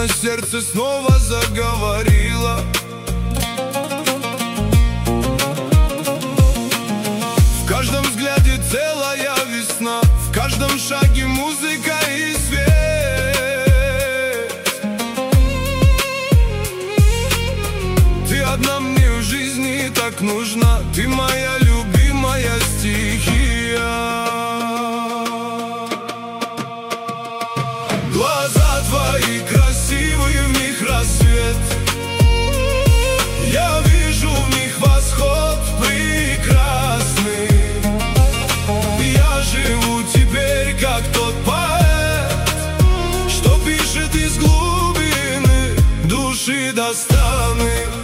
Словно сердце снова заговорило. В каждом взгляде целая весна, в каждом шаге музыка и свет. Ты одна мне в жизни так нужна, ты моя любимая стихия. Глаза твои красивые, в них рассвет. Я вижу в них восход прекрасный. Я живу теперь как тот поэт, что пишет из глубины души до страны.